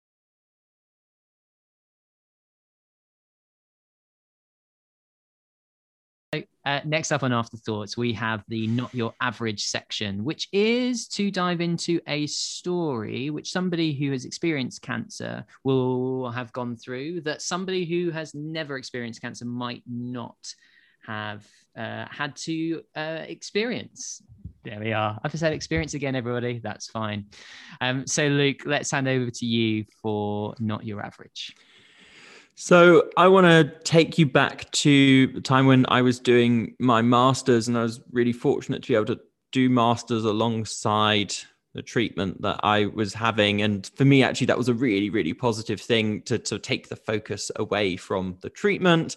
Uh, next up on Afterthoughts, we have the Not Your Average section, which is to dive into a story which somebody who has experienced cancer will have gone through, that somebody who has never experienced cancer might not have uh, had to uh, experience. There we are. I've said experience again, everybody. That's fine. Um, so, Luke, let's hand over to you for Not Your Average. So I want to take you back to the time when I was doing my master's, and I was really fortunate to be able to do master's alongside the treatment that I was having. And for me, actually, that was a really, really positive thing to, to take the focus away from the treatment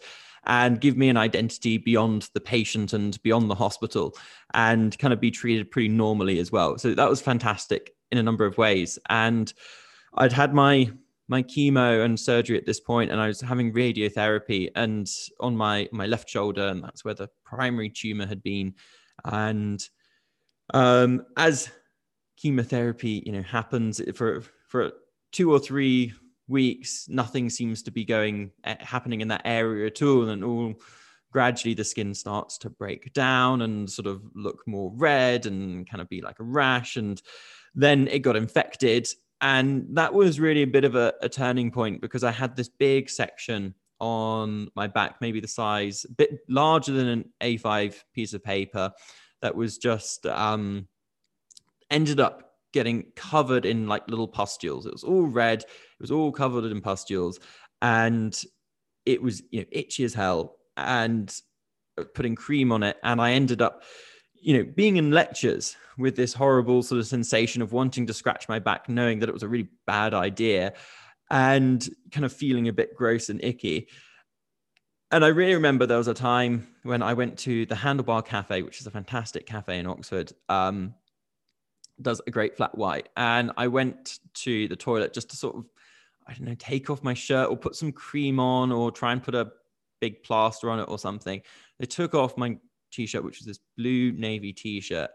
and give me an identity beyond the patient and beyond the hospital, and kind of be treated pretty normally as well. So that was fantastic in a number of ways. And I'd had my my chemo and surgery at this point, and I was having radiotherapy and on my my left shoulder, and that's where the primary tumor had been. And um, as chemotherapy, you know, happens for for two or three weeks, nothing seems to be going happening in that area at all, and all gradually the skin starts to break down and sort of look more red and kind of be like a rash, and then it got infected. And that was really a bit of a, a turning point, because I had this big section on my back, maybe the size, a bit larger than an A five piece of paper, that was just um, ended up getting covered in like little pustules. It was all red. It was all covered in pustules, and it was, you know, itchy as hell, and putting cream on it. And I ended up, you know, being in lectures with this horrible sort of sensation of wanting to scratch my back, knowing that it was a really bad idea, and kind of feeling a bit gross and icky. And I really remember there was a time when I went to the Handlebar Cafe, which is a fantastic cafe in Oxford, um, does a great flat white. And I went to the toilet just to sort of, I don't know, take off my shirt or put some cream on or try and put a big plaster on it or something. They took off my t-shirt, which was this blue navy t-shirt,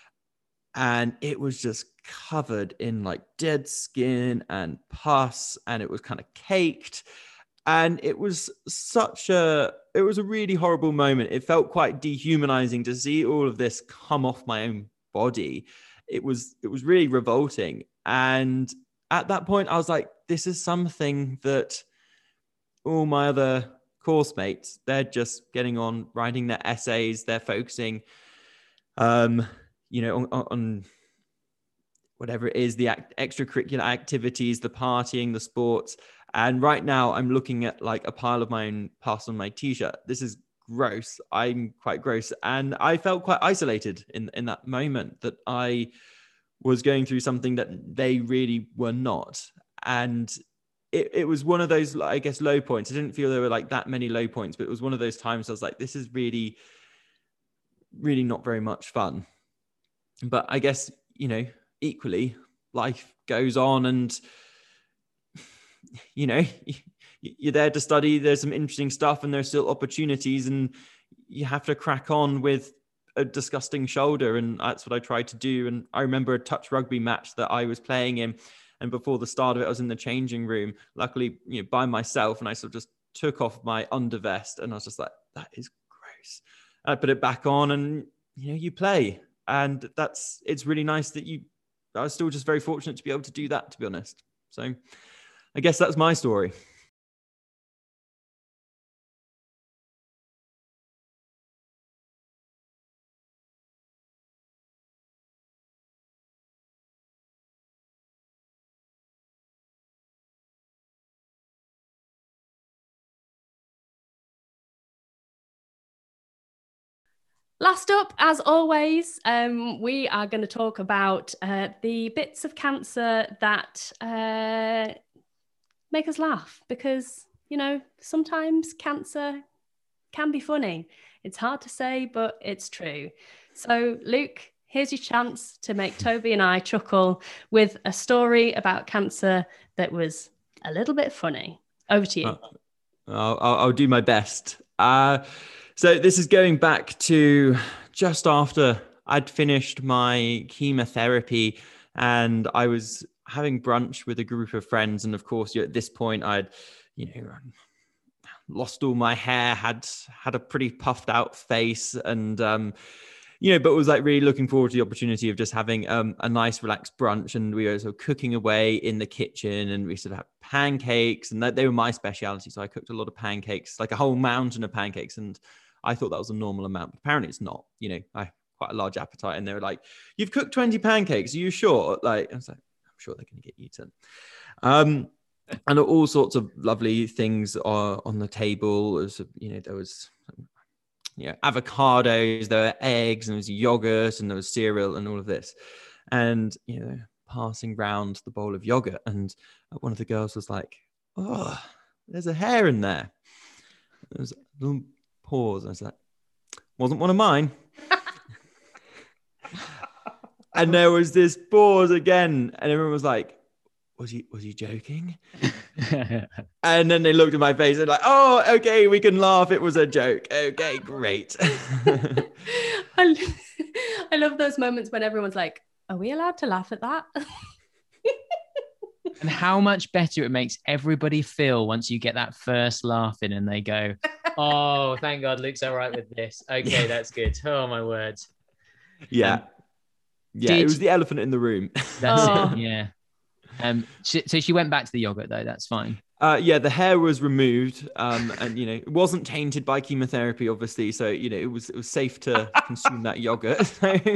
and it was just covered in like dead skin and pus, and it was kind of caked, and it was such a it was a really horrible moment. It felt quite dehumanizing to see all of this come off my own body. It was it was really revolting. And at that point I was like, this is something that all my other course mates, they're just getting on writing their essays, they're focusing um you know on, on whatever it is, the act, extracurricular activities, the partying, the sports. And right now I'm looking at like a pile of my own pus on my t-shirt. This is gross. I'm quite gross, and I felt quite isolated in in that moment, that I was going through something that they really were not. And It, it was one of those, I guess, low points. I didn't feel there were like that many low points, but it was one of those times I was like, this is really, really not very much fun. But I guess, you know, equally, life goes on, and, you know, you're there to study. There's some interesting stuff, and there's still opportunities, and you have to crack on with a disgusting shoulder. And that's what I tried to do. And I remember a touch rugby match that I was playing in, and before the start of it, I was in the changing room, luckily, you know, by myself. And I sort of just took off my undervest, and I was just like, that is gross. And I put it back on, and, you know, you play. And that's, it's really nice that you, I was still just very fortunate to be able to do that, to be honest. So I guess that's my story. Last up, as always, um, we are going to talk about uh, the bits of cancer that uh, make us laugh, because, you know, sometimes cancer can be funny. It's hard to say, but it's true. So, Luke, here's your chance to make Toby and I chuckle with a story about cancer that was a little bit funny. Over to you. Uh, I'll, I'll do my best. Uh, So this is going back to just after I'd finished my chemotherapy, and I was having brunch with a group of friends. And of course, at this point, I'd, you know, lost all my hair, had had a pretty puffed out face, and um, you know, but was like really looking forward to the opportunity of just having um, a nice relaxed brunch. And we were sort of cooking away in the kitchen, and we sort of had pancakes, and that they were my specialty. So I cooked a lot of pancakes, like a whole mountain of pancakes. And I thought that was a normal amount, but apparently it's not. You know, I have quite a large appetite, and they were like, "You've cooked twenty pancakes. Are you sure?" Like, I was like, "I'm sure they're going to get eaten." Um, and all sorts of lovely things are on the table. It was, you know, there was, you know, avocados, there were eggs, and there was yogurt, and there was cereal, and all of this. And, you know, passing round the bowl of yogurt, and one of the girls was like, "Oh, there's a hair in there." There was little pause. I was like, wasn't one of mine. And there was this pause again, and everyone was like, was he was he joking? And then they looked at my face and like, oh, okay, we can laugh. It was a joke. Okay, great. I, I love those moments when everyone's like, are we allowed to laugh at that? And how much better it makes everybody feel once you get that first laugh in and they go, oh, thank God Luke's all right with this. Okay, that's good. Oh, my words. Yeah. Um, yeah, did... it was the elephant in the room. That's Oh. it, yeah. Um, she, so she went back to the yogurt, though. That's fine. Uh, yeah, the hair was removed, um, and you know it wasn't tainted by chemotherapy, obviously. So you know it was it was safe to consume that yogurt.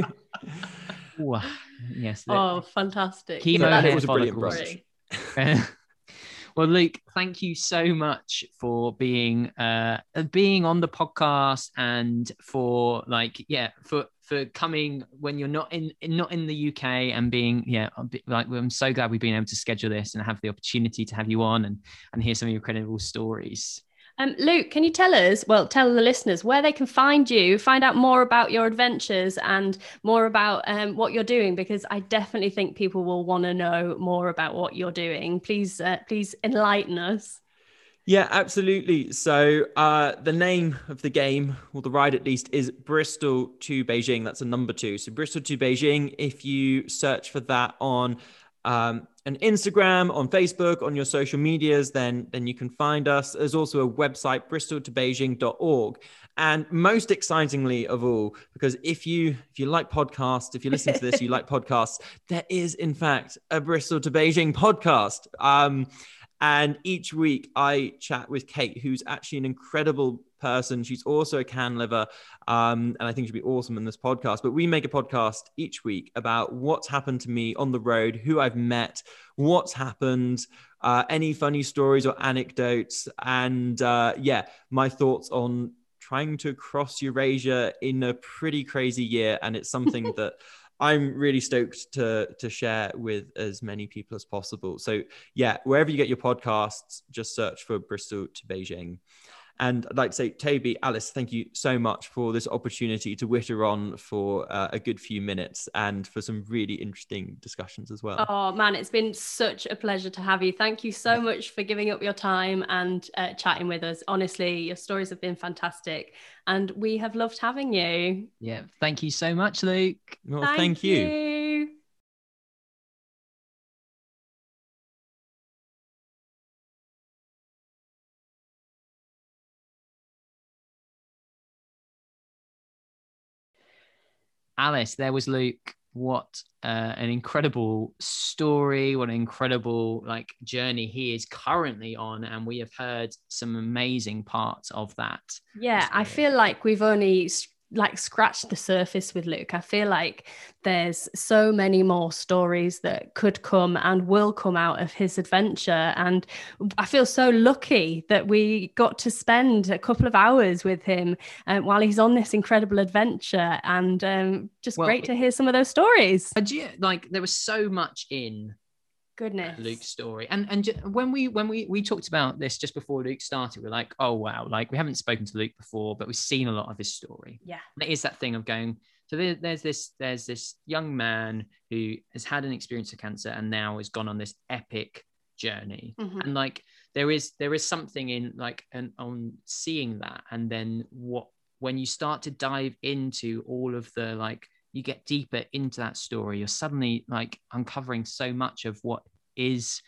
Ooh, yes. Oh, fantastic. Chemo So hair it was a brilliant follicles. brunch. Well, Luke, thank you so much for being uh being on the podcast and for like yeah for for coming when you're not in not in the U K and being yeah like I'm so glad we've been able to schedule this and have the opportunity to have you on and and hear some of your incredible stories. Um, Luke, can you tell us, well, tell the listeners where they can find you, find out more about your adventures and more about um, what you're doing, because I definitely think people will want to know more about what you're doing. Please, uh, please enlighten us. Yeah, absolutely. So uh, the name of the game, or the ride at least, is Bristol to Beijing. That's a number two. So Bristol to Beijing, if you search for that on um, an Instagram, on Facebook, on your social medias, then, then you can find us. There's also a website, bristol to beijing dot org. And most excitingly of all, because if you if you like podcasts, if you listen to this, you like podcasts, there is, in fact, a Bristol to Beijing podcast. Um, And each week I chat with Kate, who's actually an incredible person. She's also a can liver. Um, and I think she'd be awesome in this podcast. But we make a podcast each week about what's happened to me on the road, who I've met, what's happened, uh, any funny stories or anecdotes. And uh, yeah, my thoughts on trying to cross Eurasia in a pretty crazy year. And it's something that I'm really stoked to to share with as many people as possible. So yeah, wherever you get your podcasts, just search for Bristol to Beijing. And I'd like to say, Toby, Alice, thank you so much for this opportunity to witter on for uh, a good few minutes and for some really interesting discussions as well. Oh man, it's been such a pleasure to have you. Thank you so much for giving up your time and uh, chatting with us. Honestly, your stories have been fantastic and we have loved having you. Yeah, thank you so much, Luke. Well, thank, thank you. you. Alice, there was Luke. What uh, an incredible story, what an incredible like journey he is currently on. And we have heard some amazing parts of that. Yeah, I feel like we've only like scratched the surface with Luke. I feel like there's so many more stories that could come and will come out of his adventure. And I feel so lucky that we got to spend a couple of hours with him um, while he's on this incredible adventure. And um, just well, great to hear some of those stories. Like there was so much in Goodness. Luke's story. And and when we when we we talked about this just before Luke started, we're like, oh wow, like we haven't spoken to Luke before, but we've seen a lot of his story. Yeah. And it is that thing of going, so there, there's this there's this young man who has had an experience of cancer and now has gone on this epic journey. Mm-hmm. And like there is there is something in like an on seeing that, and then what when you start to dive into all of the like you get deeper into that story, you're suddenly like uncovering so much of what is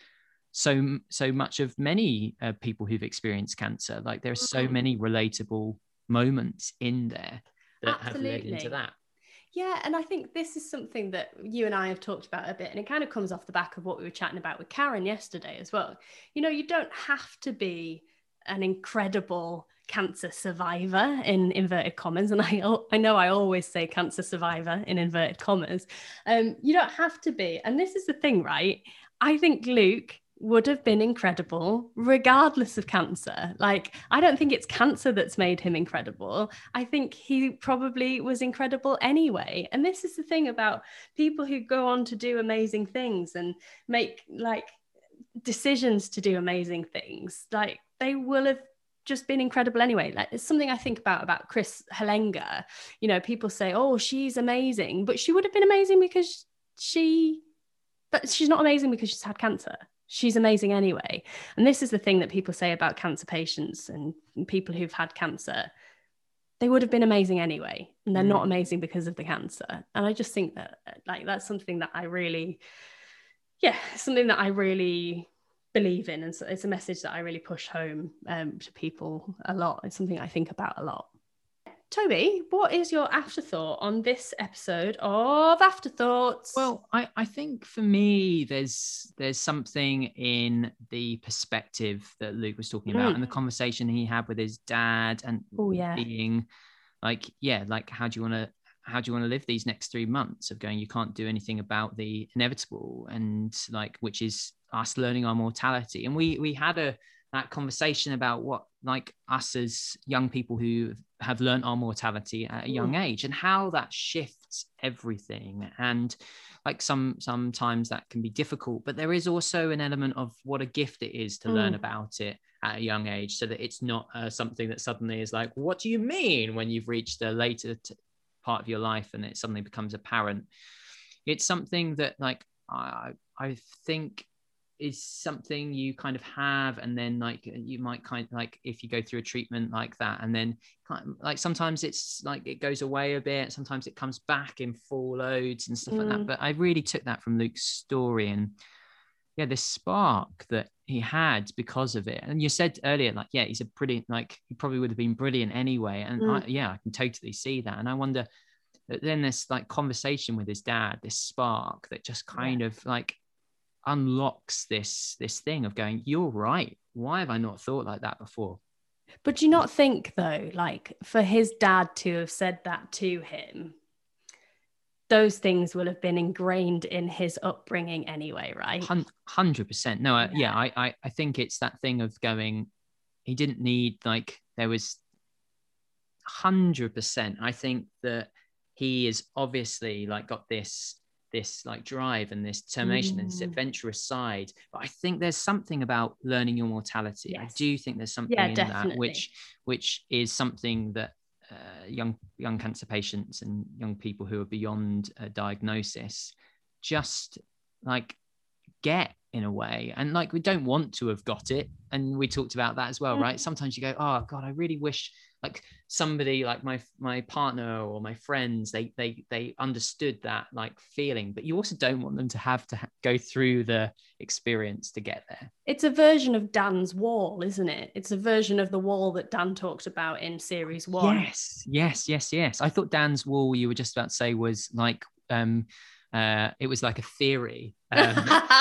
so so much of many uh, people who've experienced cancer. Like there's so many relatable moments in there that Absolutely. have led into that. Yeah, and I think this is something that you and I have talked about a bit, and it kind of comes off the back of what we were chatting about with Karen yesterday as well. You know, you don't have to be an incredible cancer survivor in inverted commas, and I I know I always say cancer survivor in inverted commas. Um, you don't have to be, and this is the thing, right? I think Luke would have been incredible regardless of cancer. Like, I don't think it's cancer that's made him incredible. I think he probably was incredible anyway. And this is the thing about people who go on to do amazing things and make like decisions to do amazing things. Like they will have just been incredible anyway. Like, it's something I think about about Chris Hellenga. You know, people say, oh, she's amazing, but she would have been amazing because she, but she's not amazing because she's had cancer. She's amazing anyway. And this is the thing that people say about cancer patients and people who've had cancer. They would have been amazing anyway, and they're mm. not amazing because of the cancer. And I just think that, like, that's something that I really, yeah, something that I really believe in. And so it's a message that I really push home um, to people a lot. It's something I think about a lot. Toby, what is your afterthought on this episode of Afterthoughts? Well, I, I think for me, there's there's something in the perspective that Luke was talking about mm. and the conversation he had with his dad, and oh, yeah. being like, yeah, like, how do you want to how do you want to live these next three months of going, you can't do anything about the inevitable, and like, which is us learning our mortality. And we we had a that conversation about what, like, us as young people who have learned our mortality at a young age, and how that shifts everything. And like, some sometimes that can be difficult, but there is also an element of what a gift it is to mm. learn about it at a young age, so that it's not uh, something that suddenly is like, what do you mean, when you've reached a later t- part of your life and it suddenly becomes apparent. It's something that, like, I I think is something you kind of have, and then like you might kind of, like, if you go through a treatment like that, and then kind of, like, sometimes it's like it goes away a bit, sometimes it comes back in full loads and stuff mm. like that. But I really took that from Luke's story, and yeah, this spark that he had because of it. And you said earlier, like, yeah, he's a brilliant, like, he probably would have been brilliant anyway. And mm. I, yeah, I can totally see that. And I wonder that then this, like, conversation with his dad, this spark that just kind yeah. of like unlocks this this thing of going, you're right, why have I not thought like that before? But do you not think, though, like, for his dad to have said that to him, those things will have been ingrained in his upbringing anyway, right? one hundred percent. No, I, yeah, I, I I think it's that thing of going, he didn't need, like, there was one hundred percent. I think that he is obviously, like, got this this like drive and this determination mm. and this adventurous side, but I think there's something about learning your mortality. Yes. I do think there's something yeah, in definitely. that which which is something that uh, young young cancer patients and young people who are beyond a diagnosis just, like, get in a way. And, like, we don't want to have got it, and we talked about that as well, mm. right? Sometimes you go, oh god, I really wish, like, somebody like my my partner or my friends, they they they understood that, like, feeling. But you also don't want them to have to ha- go through the experience to get there. It's a version of Dan's wall, isn't it? It's a version of the wall that Dan talked about in series one. Yes, yes, yes, yes. I thought Dan's wall, you were just about to say, was like um uh it was like a theory. Um,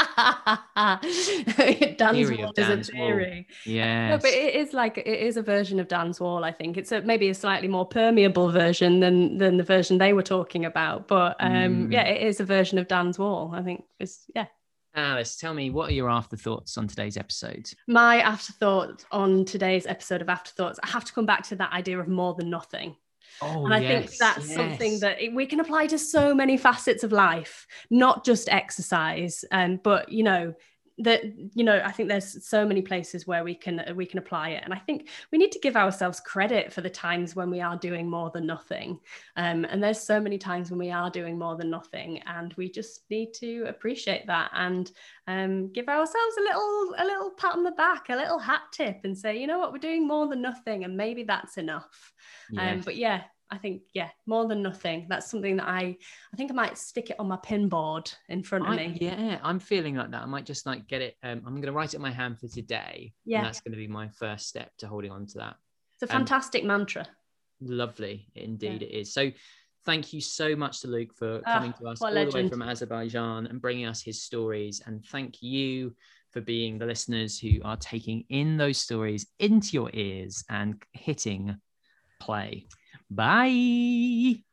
Dan's wall is a theory. Yeah, no, but it is like, it is a version of Dan's wall. I think it's a maybe a slightly more permeable version than than the version they were talking about. But um, mm. yeah, it is a version of Dan's wall. I think it's yeah. Alice, tell me, what are your afterthoughts on today's episode? My afterthought on today's episode of Afterthoughts, I have to come back to that idea of more than nothing. Oh, and I yes, think that's yes. something that we can apply to so many facets of life, not just exercise. Um, but, you know, that, you know, I think there's so many places where we can we can apply it. And I think we need to give ourselves credit for the times when we are doing more than nothing. Um, and there's so many times when we are doing more than nothing, and we just need to appreciate that and um, give ourselves a little a little pat on the back, a little hat tip, and say, you know what, we're doing more than nothing, and maybe that's enough. Yes. Um, but yeah, I think, yeah, more than nothing. That's something that I, I think I might stick it on my pin board in front of I, me. Yeah, I'm feeling like that. I might just, like, get it. Um, I'm going to write it in my hand for today. Yeah. And that's going to be my first step to holding on to that. It's a fantastic um, mantra. Lovely. Indeed yeah. it is. So thank you so much to Luke for oh, coming to us all legend. the way from Azerbaijan and bringing us his stories. And thank you for being the listeners who are taking in those stories into your ears and hitting play. Bye.